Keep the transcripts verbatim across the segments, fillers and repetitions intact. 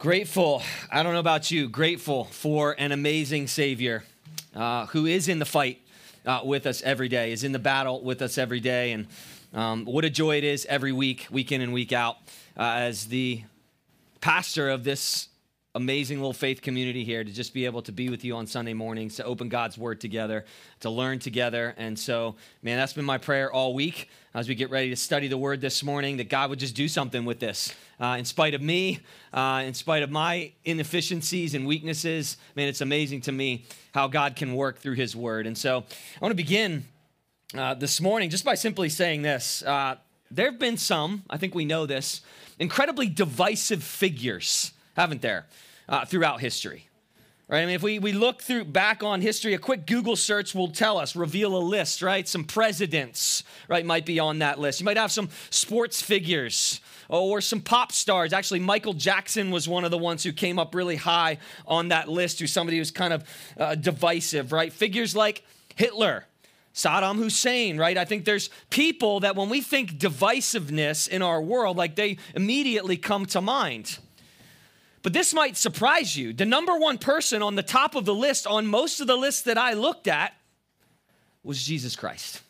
Grateful, I don't know about you, grateful for an amazing Savior uh, who is in the fight uh, with us every day, is in the battle with us every day. And um, what a joy it is every week, week in and week out, uh, as the pastor of this amazing little faith community here, to just be able to be with you on Sunday mornings, to open God's Word together, to learn together. And so, man, that's been my prayer all week as we get ready to study the Word this morning, that God would just do something with this. Uh, in spite of me, uh, in spite of my inefficiencies and weaknesses, man, it's amazing to me how God can work through His Word. And so I want to begin uh, this morning just by simply saying this. Uh, there have been some, I think we know this, incredibly divisive figures, haven't there, uh, throughout history, right? I mean, if we, we look through back on history, a quick Google search will tell us, reveal a list, right? Some presidents, right, might be on that list. You might have some sports figures or some pop stars. Actually, Michael Jackson was one of the ones who came up really high on that list, who's somebody who's kind of uh, divisive, right? Figures like Hitler, Saddam Hussein, right? I think there's people that when we think divisiveness in our world, like they immediately come to mind. But this might surprise you. The number one person on the top of the list, on most of the lists that I looked at, was Jesus Christ.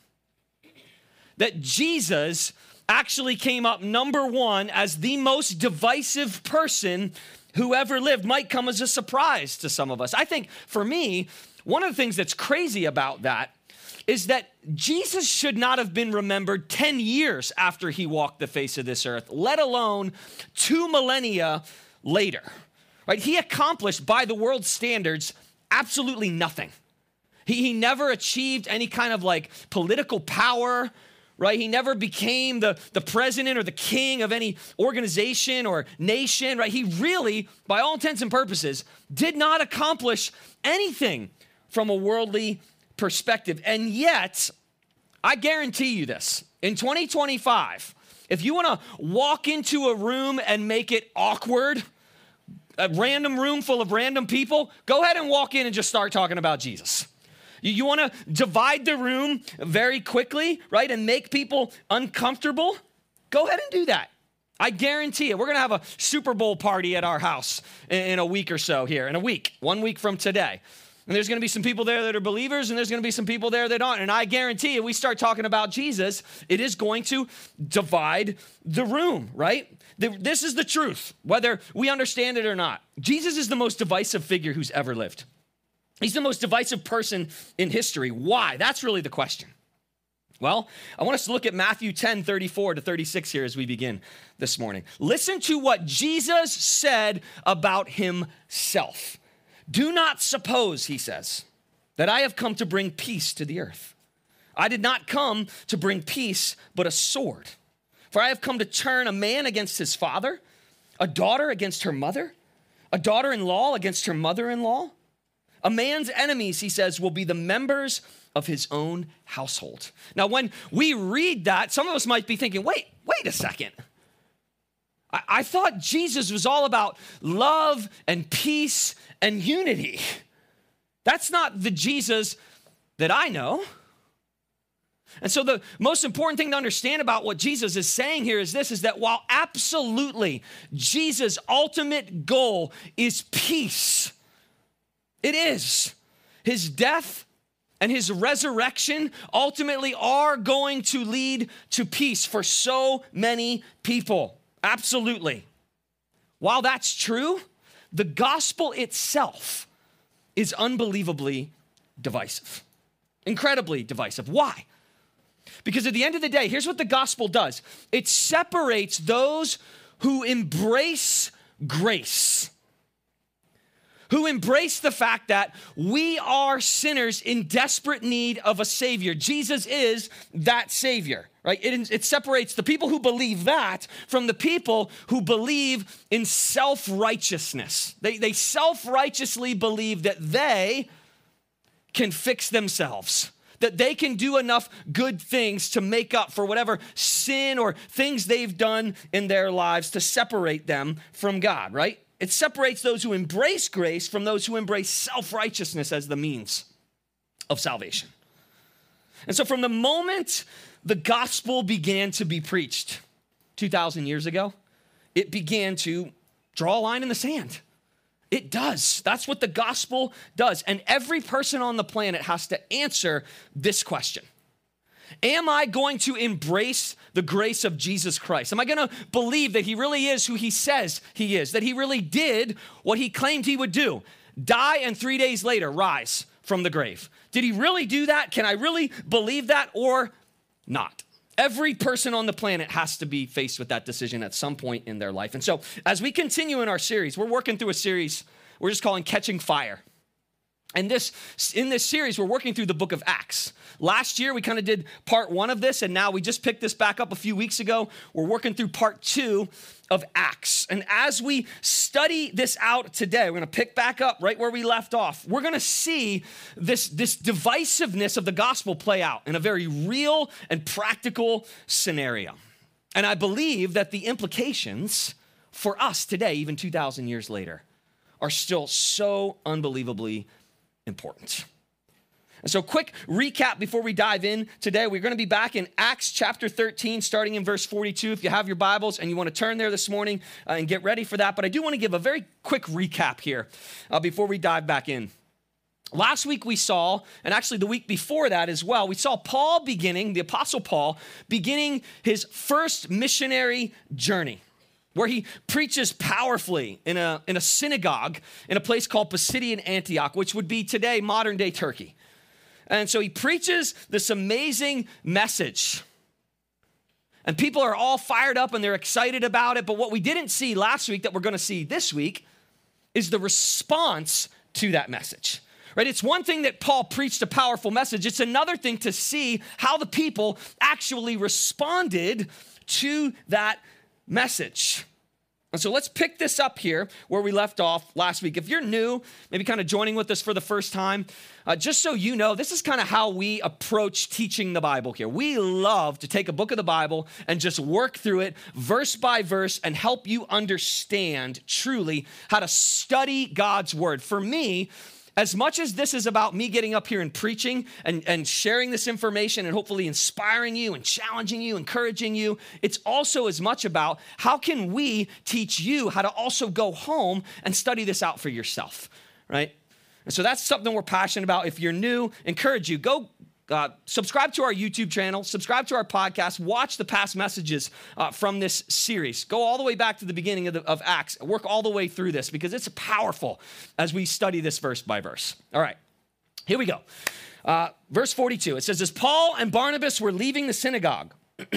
That Jesus actually came up number one as the most divisive person who ever lived. Might come as a surprise to some of us. I think for me, one of the things that's crazy about that is that Jesus should not have been remembered ten years after he walked the face of this earth, let alone two millennia later, right? He accomplished, by the world's standards, absolutely nothing. He, he never achieved any kind of like political power, right? He never became the, the president or the king of any organization or nation, right? He really, by all intents and purposes, did not accomplish anything from a worldly perspective. And yet, I guarantee you this, in twenty twenty-five, if you want to walk into a room and make it awkward, a random room full of random people, go ahead and walk in and just start talking about Jesus. You, you want to divide the room very quickly, right, and make people uncomfortable? Go ahead and do that. I guarantee it. We're going to have a Super Bowl party at our house in, in a week or so here, in a week, one week from today. And there's going to be some people there that are believers, and there's going to be some people there that aren't. And I guarantee you, we start talking about Jesus, it is going to divide the room, right? This is the truth, whether we understand it or not. Jesus is the most divisive figure who's ever lived. He's the most divisive person in history. Why? That's really the question. Well, I want us to look at Matthew ten, thirty-four to thirty-six here as we begin this morning. Listen to what Jesus said about himself. Do not suppose, he says, that I have come to bring peace to the earth. I did not come to bring peace, but a sword. For I have come to turn a man against his father, a daughter against her mother, a daughter-in-law against her mother-in-law. A man's enemies, he says, will be the members of his own household. Now, when we read that, some of us might be thinking, wait, wait a second. I, I thought Jesus was all about love and peace and unity. That's not the Jesus that I know. And so the most important thing to understand about what Jesus is saying here is this, is that while absolutely Jesus' ultimate goal is peace, it is. His death and his resurrection ultimately are going to lead to peace for so many people. Absolutely. While that's true, the gospel itself is unbelievably divisive, incredibly divisive. Why? Because at the end of the day, here's what the gospel does. It separates those who embrace grace, who embrace the fact that we are sinners in desperate need of a Savior. Jesus is that Savior, right? It, it separates the people who believe that from the people who believe in self-righteousness. They, they self-righteously believe that they can fix themselves, that they can do enough good things to make up for whatever sin or things they've done in their lives to separate them from God, right? It separates those who embrace grace from those who embrace self-righteousness as the means of salvation. And so from the moment the gospel began to be preached two thousand years ago, it began to Draw a line in the sand. It does. That's what the gospel does. And every person on the planet has to answer this question. Am I going to embrace the grace of Jesus Christ? Am I going to believe that he really is who he says he is, that he really did what he claimed he would do, die and three days later rise from the grave? Did he really do that? Can I really believe that or not? Every person on the planet has to be faced with that decision at some point in their life. And so as we continue in our series, we're working through a series we're just calling Catching Fire. And this, in this series, we're working through the book of Acts. Last year, we kind of did part one of this, and now we just picked this back up a few weeks ago. We're working through part two of Acts. And as we study this out today, we're going to pick back up right where we left off. We're going to see this, this divisiveness of the gospel play out in a very real and practical scenario. And I believe that the implications for us today, even two thousand years later, are still so unbelievably important. And so quick recap before we dive in today. We're going to be back in Acts chapter thirteen, starting in verse forty-two. If you have your Bibles and you want to turn there this morning uh, and get ready for that. But I do want to give a very quick recap here uh, before we dive back in. Last week we saw, and actually the week before that as well, we saw Paul beginning, the Apostle Paul, beginning his first missionary journey, where he preaches powerfully in a, in a synagogue in a place called Pisidian Antioch, which would be today modern-day Turkey. And so he preaches this amazing message. And people are all fired up and they're excited about it. But what we didn't see last week that we're going to see this week is the response to that message. Right? It's one thing that Paul preached a powerful message. It's another thing to see how the people actually responded to that message. And so let's pick this up here where we left off last week. If you're new, maybe kind of joining with us for the first time, uh, just so you know, this is kind of how we approach teaching the Bible here. We love to take a book of the Bible and just work through it verse by verse and help you understand truly how to study God's word. For me, as much as this is about me getting up here and preaching and, and sharing this information and hopefully inspiring you and challenging you, encouraging you, it's also as much about how can we teach you how to also go home and study this out for yourself, right? And so that's something we're passionate about. If you're new, encourage you, go Uh, subscribe to our YouTube channel, subscribe to our podcast, watch the past messages uh, from this series. Go all the way back to the beginning of, the, of Acts, work all the way through this because it's powerful as we study this verse by verse. All right, here we go. Uh, verse forty-two, it says, as Paul and Barnabas were leaving the synagogue,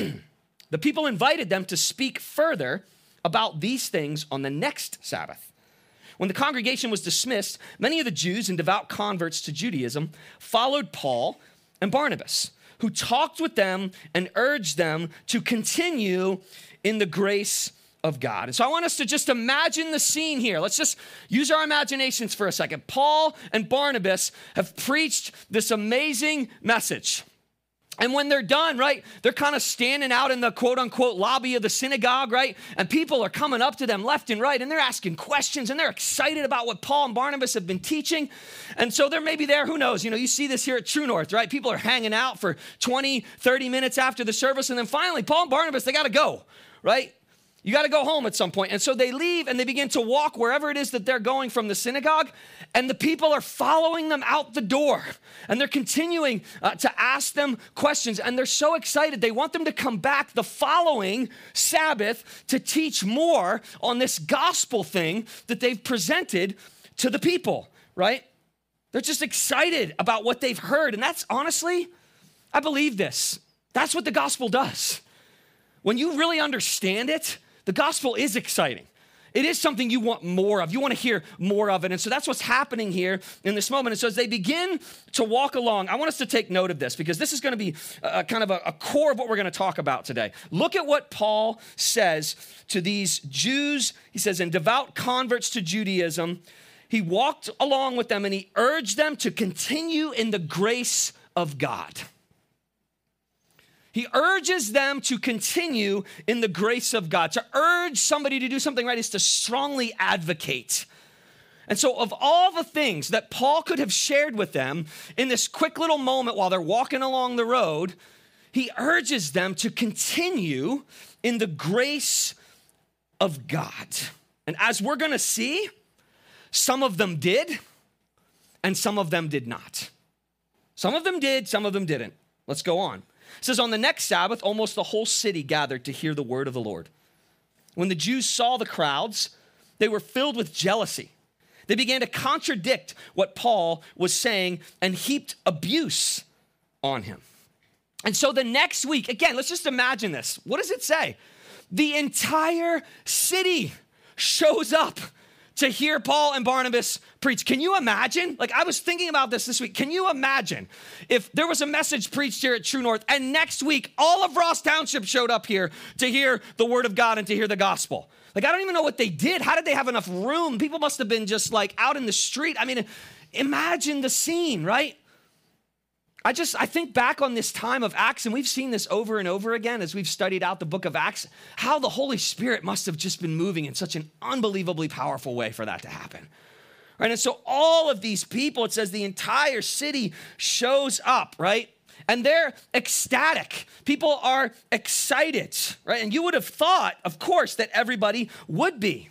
the people invited them to speak further about these things on the next Sabbath. When the congregation was dismissed, many of the Jews and devout converts to Judaism followed Paul and Barnabas, who talked with them and urged them to continue in the grace of God. And so I want us to just imagine the scene here. Let's just use our imaginations for a second. Paul and Barnabas have preached this amazing message. And when they're done, right, they're kind of standing out in the quote unquote lobby of the synagogue, right? And people are coming up to them left and right and they're asking questions and they're excited about what Paul and Barnabas have been teaching. And so they're maybe there, who knows? You know, you see this here at True North, right? People are hanging out for twenty, thirty minutes after the service. And then finally, Paul and Barnabas, they got to go, right? You got to go home at some point. And so they leave and they begin to walk wherever it is that they're going from the synagogue. And the people are following them out the door. And they're continuing uh, to ask them questions. And they're so excited. They want them to come back the following Sabbath to teach more on this gospel thing that they've presented to the people, right? They're just excited about what they've heard. And that's honestly, I believe this. That's what the gospel does. When you really understand it, the gospel is exciting. It is something you want more of. You want to hear more of it. And so that's what's happening here in this moment. And so as they begin to walk along, I want us to take note of this because this is going to be a, kind of a, a core of what we're going to talk about today. Look at what Paul says to these Jews. He says, and devout converts to Judaism. He walked along with them and he urged them to continue in the grace of God. He urges them to continue in the grace of God. To urge somebody to do something right is to strongly advocate. And so of all the things that Paul could have shared with them in this quick little moment while they're walking along the road, he urges them to continue in the grace of God. And as we're going to see, some of them did, and some of them did not. Some of them did, some of them didn't. Let's go on. It says, on the next Sabbath, almost the whole city gathered to hear the word of the Lord. When the Jews saw the crowds, they were filled with jealousy. They began to contradict what Paul was saying and heaped abuse on him. And so the next week, again, let's just imagine this. What does it say? The entire city shows up to hear Paul and Barnabas preach. Can you imagine? Like, I was thinking about this this week. Can you imagine if there was a message preached here at True North and next week all of Ross Township showed up here to hear the word of God and to hear the gospel? Like, I don't even know what they did. How did they have enough room? People must have been just like out in the street. I mean, imagine the scene, right? I just, I think back on this time of Acts, and we've seen this over and over again as we've studied out the book of Acts, how the Holy Spirit must have just been moving in such an unbelievably powerful way for that to happen. Right? And so all of these people, it says the entire city shows up, right? And they're ecstatic. People are excited, right? And you would have thought, of course, that everybody would be.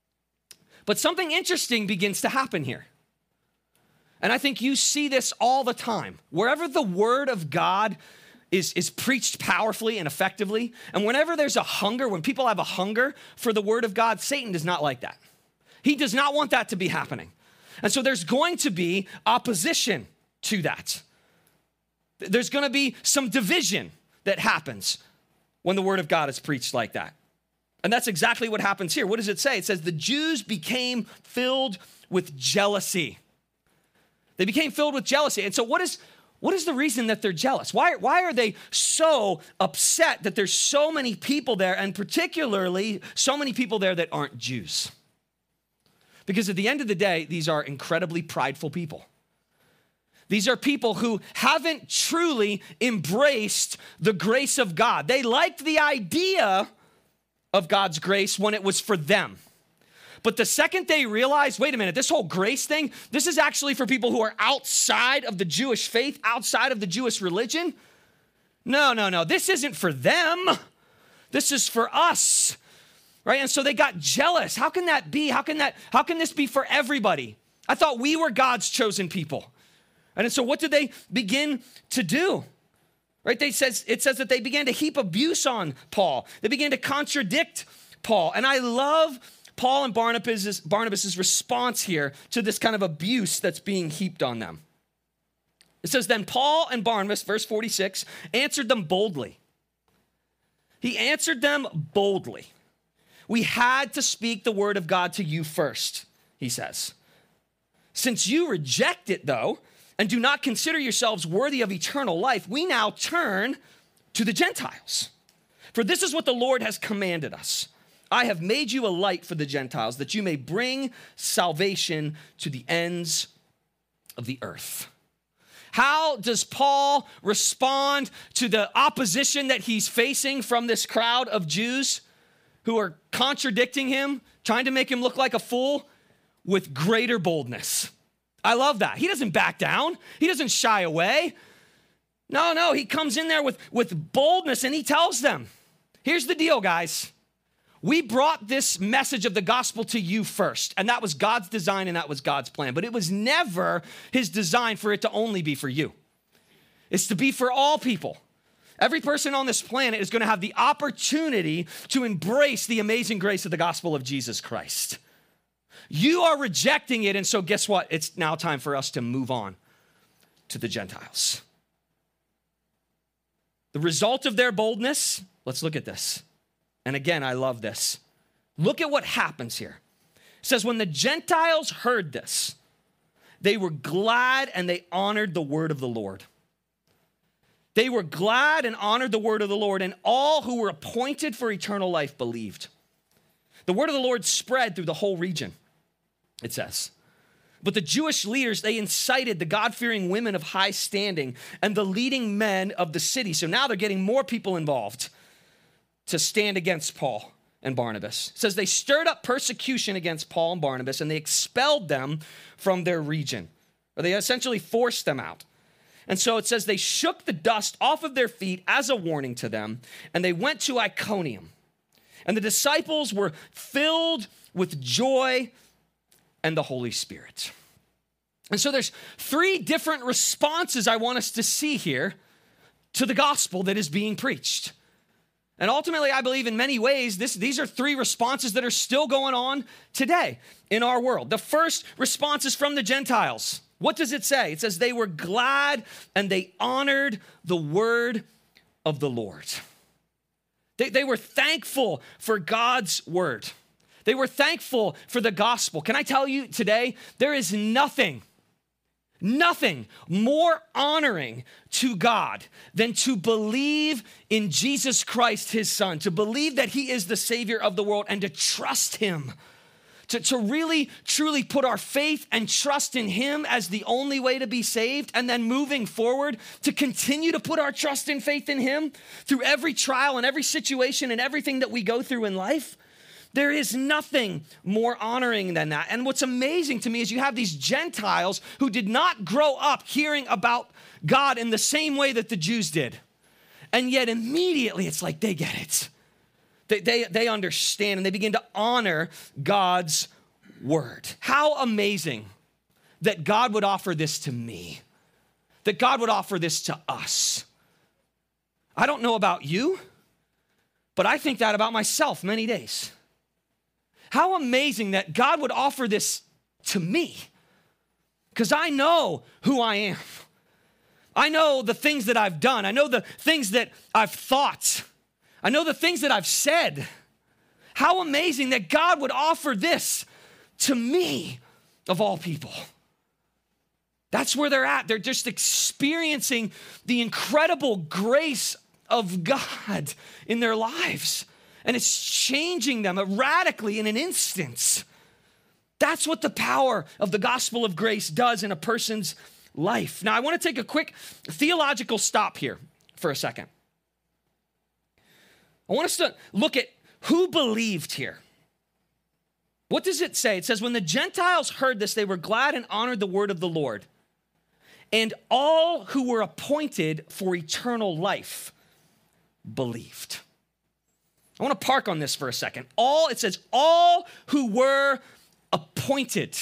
But something interesting begins to happen here. And I think you see this all the time. Wherever the word of God is, is preached powerfully and effectively, and whenever there's a hunger, when people have a hunger for the word of God, Satan does not like that. He does not want that to be happening. And so there's going to be opposition to that. There's going to be some division that happens when the word of God is preached like that. And that's exactly what happens here. What does it say? It says the Jews became filled with jealousy. They became filled with jealousy. And so what is, what is the reason that they're jealous? Why, why are they so upset that there's so many people there, and particularly so many people there that aren't Jews? Because at the end of the day, these are incredibly prideful people. These are people who haven't truly embraced the grace of God. They liked the idea of God's grace when it was for them. But the second they realize, wait a minute, this whole grace thing, this is actually for people who are outside of the Jewish faith, outside of the Jewish religion. No, no, no, this isn't for them. This is for us, right? And so they got jealous. How can that be? How can that, how can this be for everybody? I thought we were God's chosen people. And so what did they begin to do? Right? They says, it says that they began to heap abuse on Paul. They began to contradict Paul. And I love Paul and Barnabas' Barnabas' response here to this kind of abuse that's being heaped on them. It says, then Paul and Barnabas, verse forty-six, answered them boldly. He answered them boldly. We had to speak the word of God to you first, he says. Since you reject it, though, and do not consider yourselves worthy of eternal life, we now turn to the Gentiles. For this is what the Lord has commanded us. I have made you a light for the Gentiles, that you may bring salvation to the ends of the earth. How does Paul respond to the opposition that he's facing from this crowd of Jews who are contradicting him, trying to make him look like a fool? With greater boldness. I love that. He doesn't back down. He doesn't shy away. No, no, he comes in there with, with boldness and he tells them, here's the deal, guys. We brought this message of the gospel to you first, and that was God's design and that was God's plan. But it was never his design for it to only be for you. It's to be for all people. Every person on this planet is going to have the opportunity to embrace the amazing grace of the gospel of Jesus Christ. You are rejecting it, and so guess what? It's now time for us to move on to the Gentiles. The result of their boldness, let's look at this. And again, I love this. Look at what happens here. It says, when the Gentiles heard this, they were glad and they honored the word of the Lord. They were glad and honored the word of the Lord, and all who were appointed for eternal life believed. The word of the Lord spread through the whole region, it says. But the Jewish leaders, they incited the God-fearing women of high standing and the leading men of the city. So now they're getting more people involved to stand against Paul and Barnabas. It says they stirred up persecution against Paul and Barnabas, and they expelled them from their region. Or they essentially forced them out. And so it says they shook the dust off of their feet as a warning to them, and they went to Iconium. And the disciples were filled with joy and the Holy Spirit. And so there's three different responses I want us to see here to the gospel that is being preached. And ultimately, I believe in many ways, this, these are three responses that are still going on today in our world. The first response is from the Gentiles. What does it say? It says they were glad and they honored the word of the Lord. They, they were thankful for God's word. They were thankful for the gospel. Can I tell you today, there is nothing Nothing more honoring to God than to believe in Jesus Christ, his son, to believe that he is the Savior of the world and to trust him, to, to really, truly put our faith and trust in him as the only way to be saved, and then moving forward to continue to put our trust and faith in him through every trial and every situation and everything that we go through in life. There is nothing more honoring than that. And what's amazing to me is you have these Gentiles who did not grow up hearing about God in the same way that the Jews did. And yet immediately it's like they get it. They, they, they understand and they begin to honor God's word. How amazing that God would offer this to me, that God would offer this to us. I don't know about you, but I think that about myself many days. How amazing that God would offer this to me, because I know who I am. I know the things that I've done. I know the things that I've thought. I know the things that I've said. How amazing that God would offer this to me, of all people. That's where they're at. They're just experiencing the incredible grace of God in their lives. And it's changing them radically in an instant. That's what the power of the gospel of grace does in a person's life. Now, I want to take a quick theological stop here for a second. I want us to look at who believed here. What does it say? It says, when the Gentiles heard this, they were glad and honored the word of the Lord. And all who were appointed for eternal life believed. I want to park on this for a second. All, it says, all who were appointed.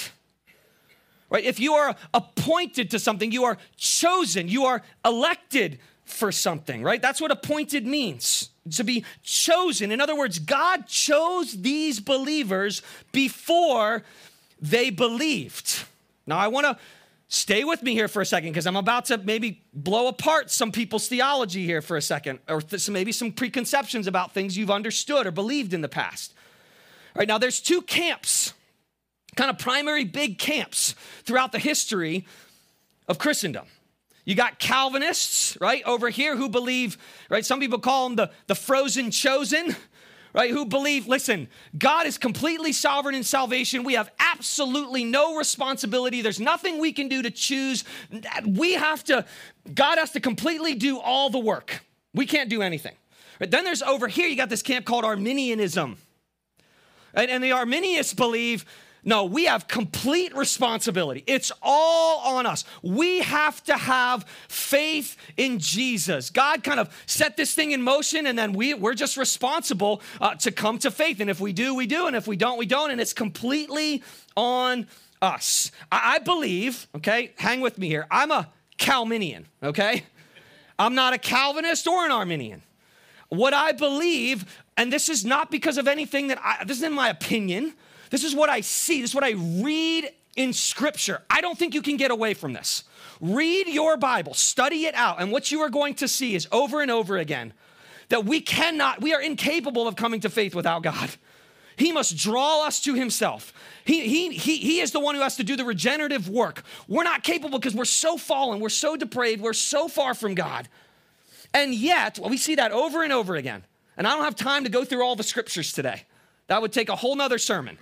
Right? If you are appointed to something, you are chosen, you are elected for something, right? That's what appointed means, to be chosen. In other words, God chose these believers before they believed. Now, I want to stay with me here for a second, because I'm about to maybe blow apart some people's theology here for a second, or th- maybe some preconceptions about things you've understood or believed in the past. All right, now there's two camps, kind of primary big camps throughout the history of Christendom. You got Calvinists, right, over here who believe, right, some people call them the, the frozen chosen, right, who believe, listen, God is completely sovereign in salvation. We have absolutely no responsibility. There's nothing we can do to choose. We have to, God has to completely do all the work. We can't do anything. Right? Then there's over here, you got this camp called Arminianism. Right? And the Arminians believe, no, we have complete responsibility. It's all on us. We have to have faith in Jesus. God kind of set this thing in motion, and then we, we're just responsible uh, to come to faith. And if we do, we do. And if we don't, we don't. And it's completely on us. I, I believe, okay, hang with me here. I'm a Calminian, okay? I'm not a Calvinist or an Arminian. What I believe, and this is not because of anything that I, this isn't my opinion. This is what I see. This is what I read in Scripture. I don't think you can get away from this. Read your Bible, study it out, and what you are going to see is over and over again that we cannot, we are incapable of coming to faith without God. He must draw us to himself. He, he, he, he is the one who has to do the regenerative work. We're not capable because we're so fallen, we're so depraved, we're so far from God. And yet, well, we see that over and over again. And I don't have time to go through all the scriptures today. That would take a whole nother sermon.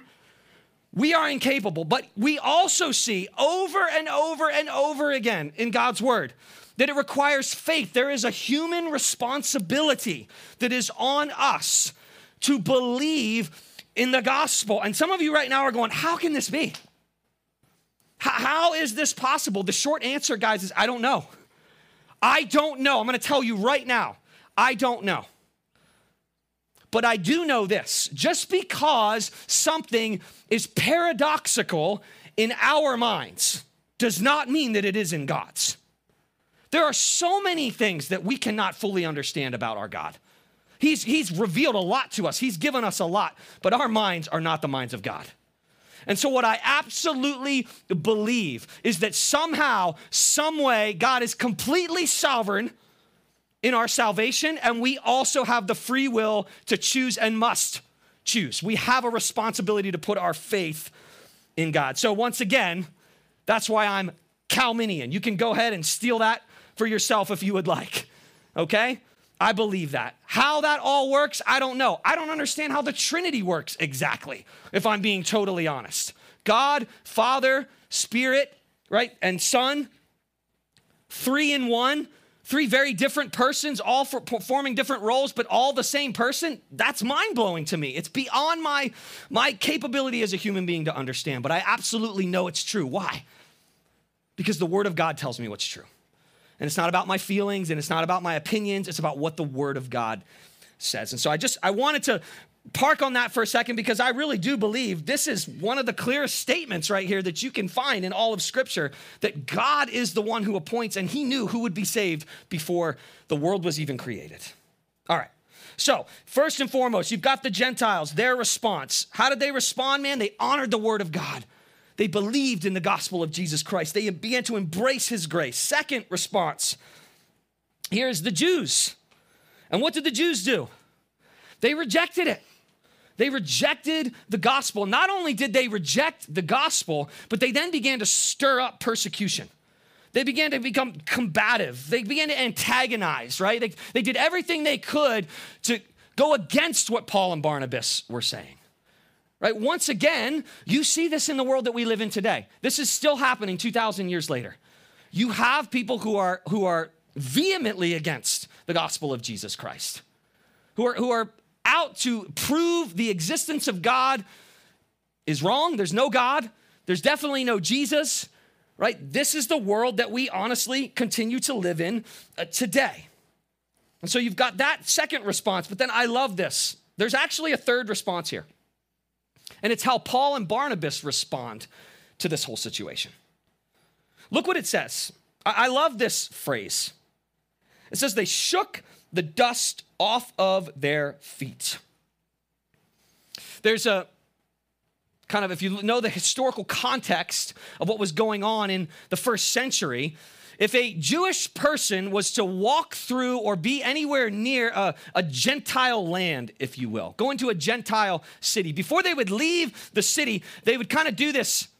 We are incapable, but we also see over and over and over again in God's word that it requires faith. There is a human responsibility that is on us to believe in the gospel. And some of you right now are going, how can this be? How, how is this possible? The short answer, guys, is I don't know. I don't know. I'm going to tell you right now, I don't know. But I do know this, just because something is paradoxical in our minds does not mean that it is in God's. There are so many things that we cannot fully understand about our God. He's, he's revealed a lot to us. He's given us a lot, but our minds are not the minds of God. And so what I absolutely believe is that somehow, some way, God is completely sovereign in our salvation, and we also have the free will to choose and must choose. We have a responsibility to put our faith in God. So once again, that's why I'm Calminian. You can go ahead and steal that for yourself if you would like, okay? I believe that. How that all works, I don't know. I don't understand how the Trinity works exactly, if I'm being totally honest. God, Father, Spirit, right, and Son, three in one, three very different persons, all for performing different roles, but all the same person. That's mind-blowing to me. It's beyond my, my capability as a human being to understand, but I absolutely know it's true. Why? Because the Word of God tells me what's true. And it's not about my feelings, and it's not about my opinions. It's about what the Word of God says. And so I just, I wanted to park on that for a second because I really do believe this is one of the clearest statements right here that you can find in all of Scripture, that God is the one who appoints, and he knew who would be saved before the world was even created. All right. So first and foremost, you've got the Gentiles, their response. How did they respond, man? They honored the Word of God. They believed in the gospel of Jesus Christ. They began to embrace his grace. Second response, here's the Jews. And what did the Jews do? They rejected it. They rejected the gospel. Not only did they reject the gospel, but they then began to stir up persecution. They began to become combative. They began to antagonize, right? They, they did everything they could to go against what Paul and Barnabas were saying. Right? Once again, you see this in the world that we live in today. This is still happening two thousand years later. You have people who are, who are vehemently against the gospel of Jesus Christ, who are, who are out to prove the existence of God is wrong. There's no God. There's definitely no Jesus, right? This is the world that we honestly continue to live in uh, today. And so you've got that second response, but then I love this. There's actually a third response here. And it's how Paul and Barnabas respond to this whole situation. Look what it says. I love this phrase. It says they shook the dust off of their feet. There's a kind of, if you know the historical context of what was going on in the first century, if a Jewish person was to walk through or be anywhere near a, a Gentile land, if you will, go into a Gentile city, before they would leave the city, they would kind of do this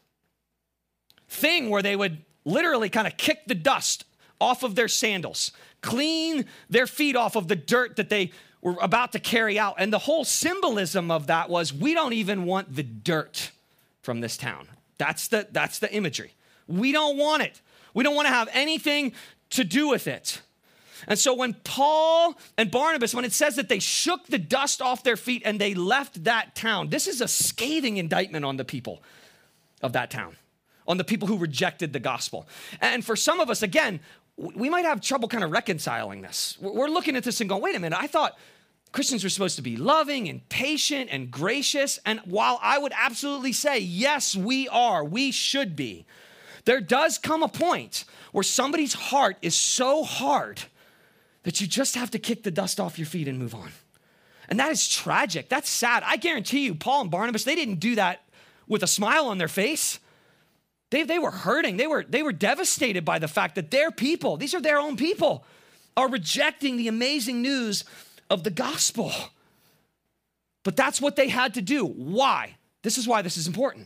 thing where they would literally kind of kick the dust off of their sandals, clean their feet off of the dirt that they were about to carry out. And the whole symbolism of that was, we don't even want the dirt from this town. That's the, that's the imagery. We don't want it. We don't want to have anything to do with it. And so when Paul and Barnabas, when it says that they shook the dust off their feet and they left that town, this is a scathing indictment on the people of that town, on the people who rejected the gospel. And for some of us, again, we might have trouble kind of reconciling this. We're looking at this and going, wait a minute, I thought Christians were supposed to be loving and patient and gracious. And while I would absolutely say, yes, we are, we should be, there does come a point where somebody's heart is so hard that you just have to kick the dust off your feet and move on. And that is tragic. That's sad. I guarantee you, Paul and Barnabas, they didn't do that with a smile on their face. They, they were hurting. They were, they were devastated by the fact that their people, these are their own people, are rejecting the amazing news of the gospel. But that's what they had to do. Why? This is why this is important.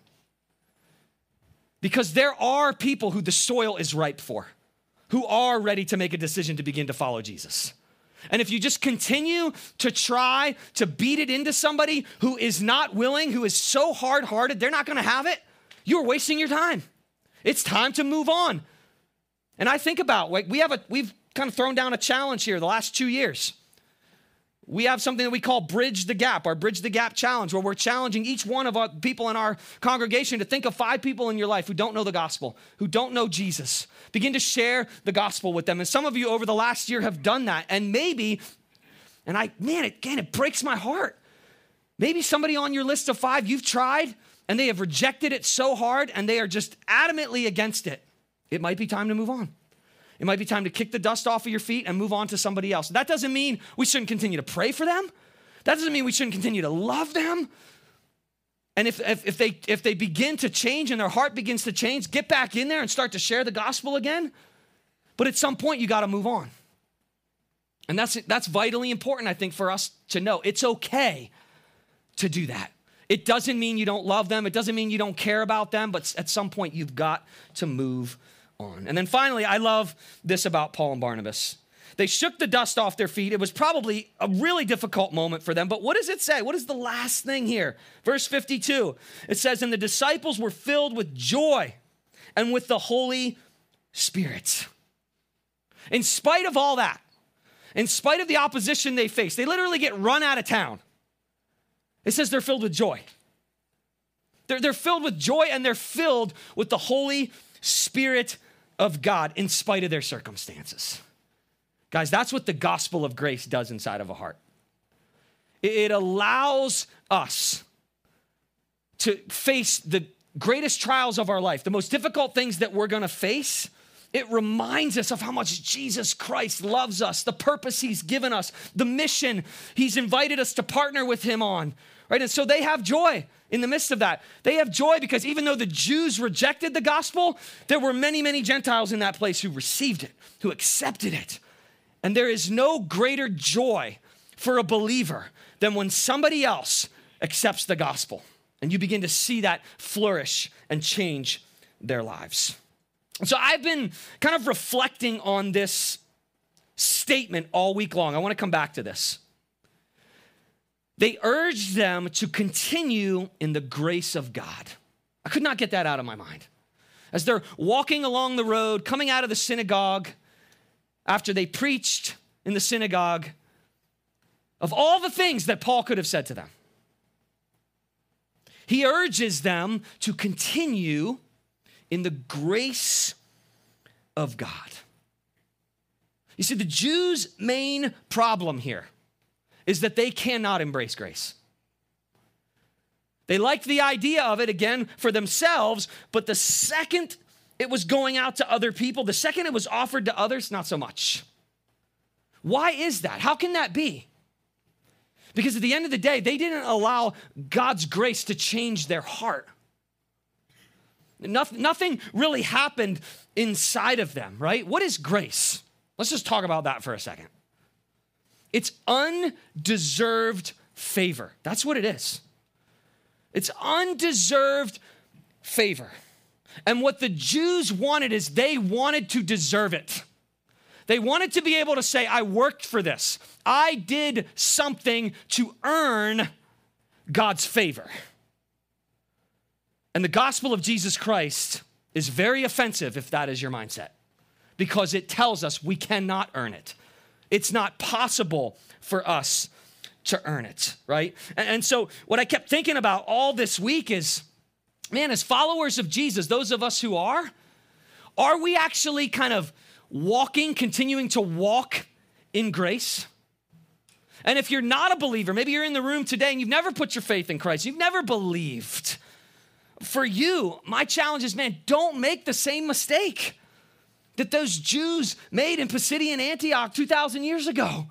Because there are people who the soil is ripe for, who are ready to make a decision to begin to follow Jesus. And if you just continue to try to beat it into somebody who is not willing, who is so hard-hearted, they're not going to have it, you're wasting your time. It's time to move on. And I think about, like, we have a, we've kind of thrown down a challenge here the last two years. We have something that we call Bridge the Gap, our Bridge the Gap challenge, where we're challenging each one of our people in our congregation to think of five people in your life who don't know the gospel, who don't know Jesus. Begin to share the gospel with them. And some of you over the last year have done that. And maybe And I, man, it, again, it breaks my heart. Maybe somebody on your list of five, you've tried and they have rejected it so hard and they are just adamantly against it. It might be time to move on. It might be time to kick the dust off of your feet and move on to somebody else. That doesn't mean we shouldn't continue to pray for them. That doesn't mean we shouldn't continue to love them. And if, if, if, they, if they begin to change and their heart begins to change, get back in there and start to share the gospel again. But at some point, you got to move on. And that's, that's vitally important, I think, for us to know. It's okay to do that. It doesn't mean you don't love them. It doesn't mean you don't care about them. But at some point, you've got to move on. And then finally, I love this about Paul and Barnabas. They shook the dust off their feet. It was probably a really difficult moment for them. But what does it say? What is the last thing here? Verse fifty-two, it says, and the disciples were filled with joy and with the Holy Spirit. In spite of all that, in spite of the opposition they face, they literally get run out of town. It says they're filled with joy. They're, they're filled with joy and they're filled with the Holy Spirit of God in spite of their circumstances. Guys, that's what the gospel of grace does inside of a heart. It allows us to face the greatest trials of our life, the most difficult things that we're going to face. It reminds us of how much Jesus Christ loves us, the purpose he's given us, the mission he's invited us to partner with him on, right? And so they have joy in the midst of that. They have joy because even though the Jews rejected the gospel, there were many, many Gentiles in that place who received it, who accepted it. And there is no greater joy for a believer than when somebody else accepts the gospel and you begin to see that flourish and change their lives. And so I've been kind of reflecting on this statement all week long. I want to come back to this. They urged them to continue in the grace of God. I could not get that out of my mind. As they're walking along the road, coming out of the synagogue, after they preached in the synagogue, of all the things that Paul could have said to them, he urges them to continue in the grace of God. You see, the Jews' main problem here is that they cannot embrace grace. They liked the idea of it, again, for themselves, but the second it was going out to other people, the second it was offered to others, not so much. Why is that? How can that be? Because at the end of the day, they didn't allow God's grace to change their heart. Nothing, nothing really happened inside of them, right? What is grace? Let's just talk about that for a second. It's undeserved favor. That's what it is. It's undeserved favor. And what the Jews wanted is they wanted to deserve it. They wanted to be able to say, I worked for this. I did something to earn God's favor. And the gospel of Jesus Christ is very offensive if that is your mindset, because it tells us we cannot earn it. It's not possible for us to earn it, right? And so what I kept thinking about all this week is, man, as followers of Jesus, those of us who are, are we actually kind of walking, continuing to walk in grace? And if you're not a believer, maybe you're in the room today and you've never put your faith in Christ, you've never believed. For you, my challenge is, man, don't make the same mistake that those Jews made in Pisidian Antioch two thousand years ago.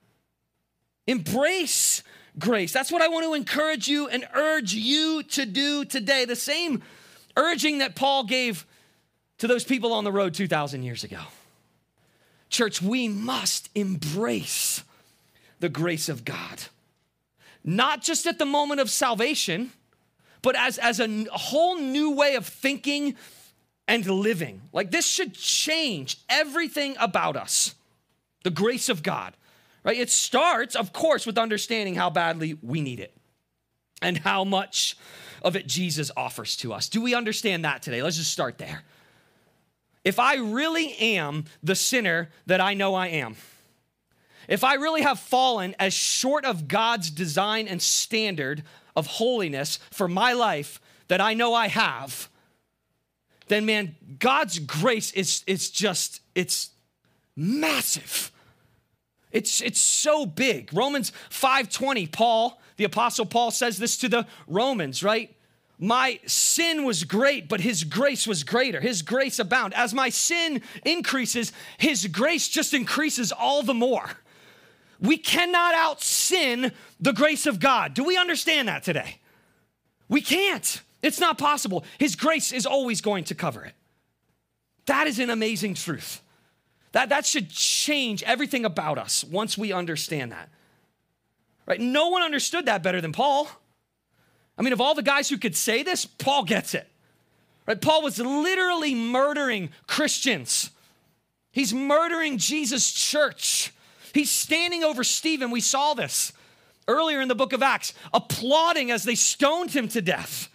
Embrace grace. That's what I want to encourage you and urge you to do today. The same urging that Paul gave to those people on the road two thousand years ago. Church, we must embrace the grace of God. Not just at the moment of salvation, but as, as a whole new way of thinking and living. Like, this should change everything about us. The grace of God, right? It starts, of course, with understanding how badly we need it and how much of it Jesus offers to us. Do we understand that today? Let's just start there. If I really am the sinner that I know I am, if I really have fallen as short of God's design and standard of holiness for my life that I know I have, then man, God's grace is, is just, it's massive. It's, it's so big. Romans five twenty, Paul, the Apostle Paul says this to the Romans, right? My sin was great, but his grace was greater. His grace abound. As my sin increases, his grace just increases all the more. We cannot out-sin the grace of God. Do we understand that today? We can't. It's not possible. His grace is always going to cover it. That is an amazing truth. That, that should change everything about us once we understand that. Right? No one understood that better than Paul. I mean, of all the guys who could say this, Paul gets it. Right? Paul was literally murdering Christians. He's murdering Jesus' church. He's standing over Stephen. We saw this earlier in the book of Acts, applauding as they stoned him to death.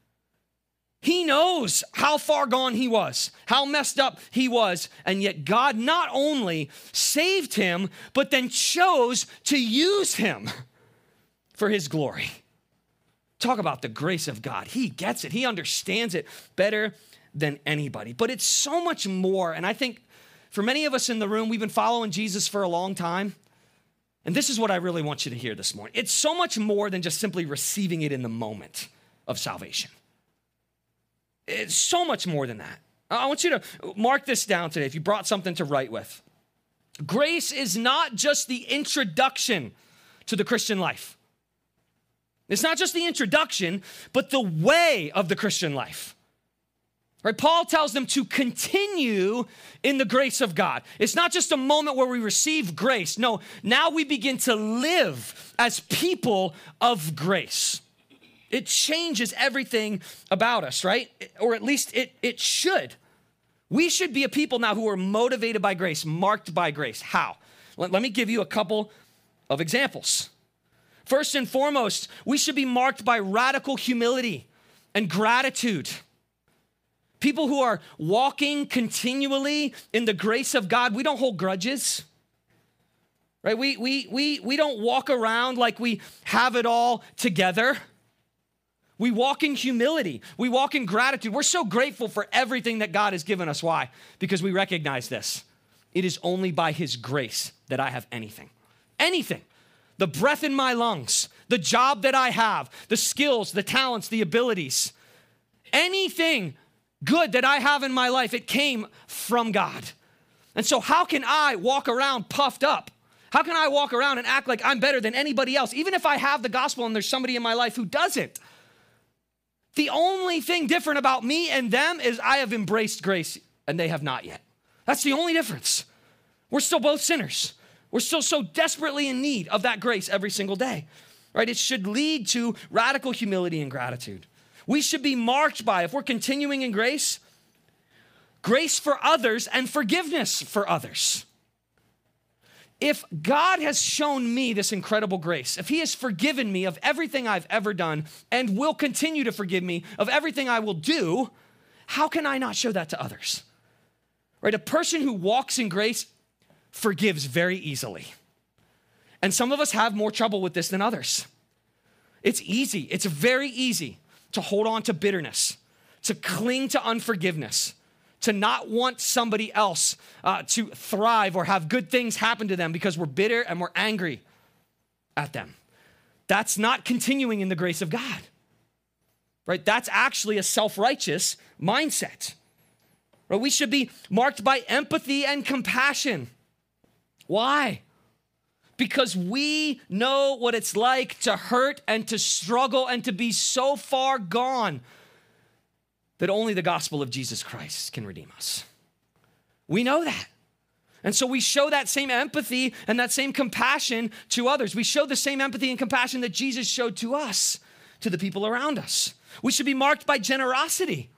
He knows how far gone he was, how messed up he was, and yet God not only saved him, but then chose to use him for his glory. Talk about the grace of God. He gets it. He understands it better than anybody. But it's so much more, and I think for many of us in the room, we've been following Jesus for a long time, and this is what I really want you to hear this morning. It's so much more than just simply receiving it in the moment of salvation. It's so much more than that. I want you to mark this down today if you brought something to write with. Grace is not just the introduction to the Christian life. It's not just the introduction, but the way of the Christian life. Right? Paul tells them to continue in the grace of God. It's not just a moment where we receive grace. No, now we begin to live as people of grace. It changes everything about us, right? Or at least it, it should. We should be a people now who are motivated by grace, marked by grace. How? Let, let me give you a couple of examples. First and foremost, we should be marked by radical humility and gratitude. People who are walking continually in the grace of God, we don't hold grudges. Right? We, we, we, we don't walk around like we have it all together. We walk in humility. We walk in gratitude. We're so grateful for everything that God has given us. Why? Because we recognize this. It is only by his grace that I have anything. Anything. The breath in my lungs, the job that I have, the skills, the talents, the abilities, anything good that I have in my life, it came from God. And so how can I walk around puffed up? How can I walk around and act like I'm better than anybody else, even if I have the gospel and there's somebody in my life who doesn't? The only thing different about me and them is I have embraced grace and they have not yet. That's the only difference. We're still both sinners. We're still so desperately in need of that grace every single day, right? It should lead to radical humility and gratitude. We should be marked by, if we're continuing in grace, grace for others and forgiveness for others. If God has shown me this incredible grace, if he has forgiven me of everything I've ever done and will continue to forgive me of everything I will do, how can I not show that to others? Right? A person who walks in grace forgives very easily. And some of us have more trouble with this than others. It's easy. It's very easy to hold on to bitterness, to cling to unforgiveness, to not want somebody else uh, to thrive or have good things happen to them because we're bitter and we're angry at them. That's not continuing in the grace of God, right? That's actually a self-righteous mindset. Right? We should be marked by empathy and compassion. Why? Because we know what it's like to hurt and to struggle and to be so far gone that only the gospel of Jesus Christ can redeem us. We know that. And so we show that same empathy and that same compassion to others. We show the same empathy and compassion that Jesus showed to us, to the people around us. We should be marked by generosity.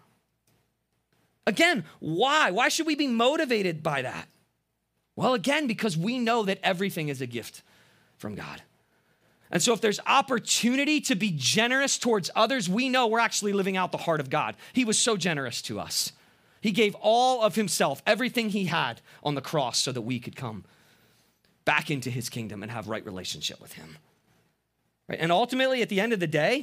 Again, why? Why should we be motivated by that? Well, again, because we know that everything is a gift from God. And so if there's opportunity to be generous towards others, we know we're actually living out the heart of God. He was so generous to us. He gave all of himself, everything he had on the cross so that we could come back into his kingdom and have right relationship with him. Right? And ultimately, at the end of the day,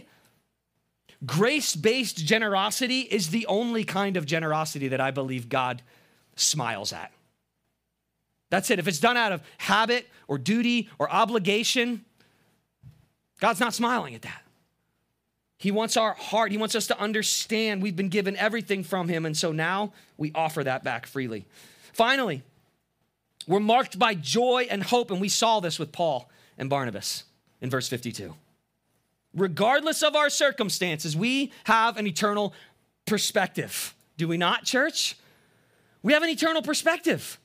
grace-based generosity is the only kind of generosity that I believe God smiles at. That's it. If it's done out of habit or duty or obligation, God's not smiling at that. He wants our heart. He wants us to understand we've been given everything from him, and so now we offer that back freely. Finally, we're marked by joy and hope, and we saw this with Paul and Barnabas in verse fifty-two. Regardless of our circumstances, we have an eternal perspective. Do we not, church? We have an eternal perspective.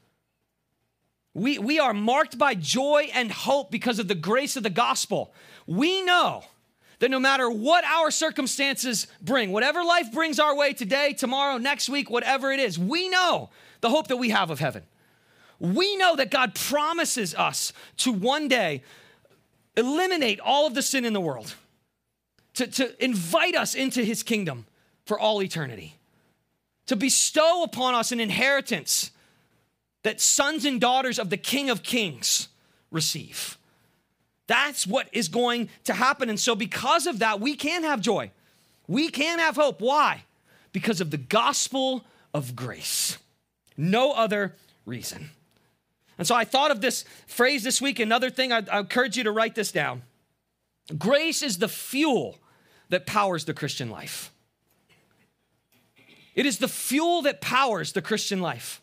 We, we are marked by joy and hope because of the grace of the gospel. We know that no matter what our circumstances bring, whatever life brings our way today, tomorrow, next week, whatever it is, we know the hope that we have of heaven. We know that God promises us to one day eliminate all of the sin in the world, to, to invite us into his kingdom for all eternity, to bestow upon us an inheritance that sons and daughters of the King of Kings receive. That's what is going to happen. And so because of that, we can have joy. We can have hope. Why? Because of the gospel of grace. No other reason. And so I thought of this phrase this week. Another thing, I, I encourage you to write this down. Grace is the fuel that powers the Christian life. It is the fuel that powers the Christian life.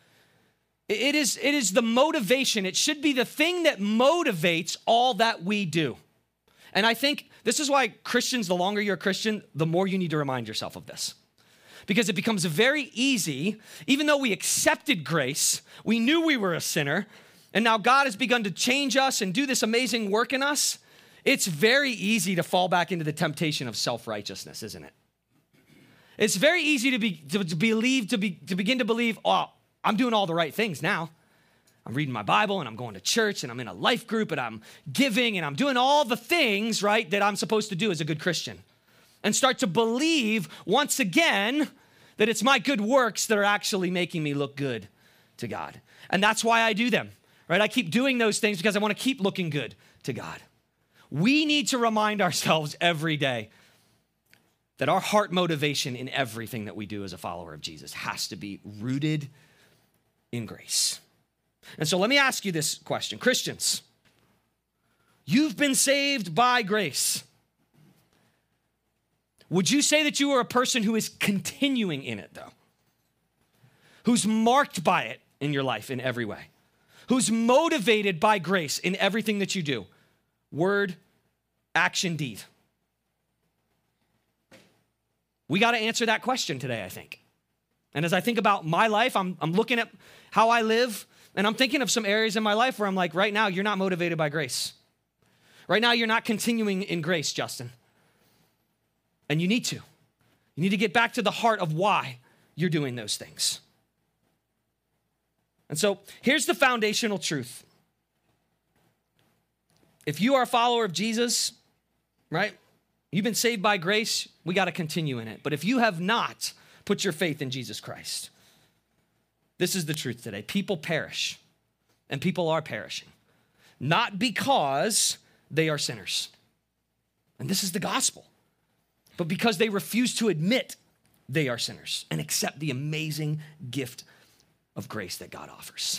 It is, it is the motivation. It should be the thing that motivates all that we do. And I think this is why Christians, the longer you're a Christian, the more you need to remind yourself of this. Because it becomes very easy, even though we accepted grace, we knew we were a sinner, and now God has begun to change us and do this amazing work in us. It's very easy to fall back into the temptation of self-righteousness, isn't it? It's very easy to be to, to believe, to be to begin to believe, oh, I'm doing all the right things now. I'm reading my Bible and I'm going to church and I'm in a life group and I'm giving and I'm doing all the things, right, that I'm supposed to do as a good Christian. And start to believe once again that it's my good works that are actually making me look good to God. And that's why I do them, right? I keep doing those things because I want to keep looking good to God. We need to remind ourselves every day that our heart motivation in everything that we do as a follower of Jesus has to be rooted in grace. And so let me ask you this question. Christians, you've been saved by grace. Would you say that you are a person who is continuing in it, though? Who's marked by it in your life in every way? Who's motivated by grace in everything that you do? Word, action, deed. We got to answer that question today, I think. And as I think about my life, I'm, I'm looking at how I live, and I'm thinking of some areas in my life where I'm like, right now, you're not motivated by grace. Right now, you're not continuing in grace, Justin. And you need to. You need to get back to the heart of why you're doing those things. And so here's the foundational truth. If you are a follower of Jesus, right, you've been saved by grace, we got to continue in it. But if you have not put your faith in Jesus Christ, this is the truth today. People perish, and people are perishing, not because they are sinners. And this is the gospel. But because they refuse to admit they are sinners and accept the amazing gift of grace that God offers.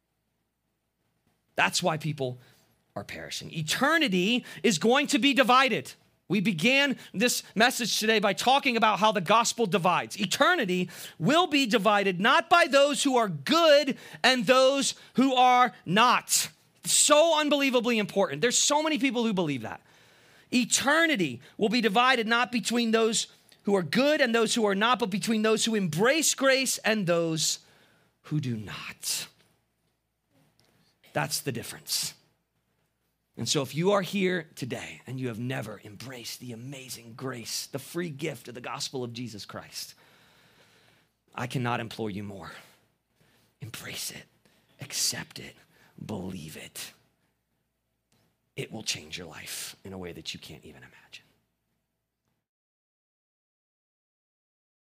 That's why people are perishing. Eternity is going to be divided. We began this message today by talking about how the gospel divides. Eternity will be divided not by those who are good and those who are not. So unbelievably important. There's so many people who believe that. Eternity will be divided not between those who are good and those who are not, but between those who embrace grace and those who do not. That's the difference. And so if you are here today and you have never embraced the amazing grace, the free gift of the gospel of Jesus Christ, I cannot implore you more. Embrace it, accept it, believe it. It will change your life in a way that you can't even imagine.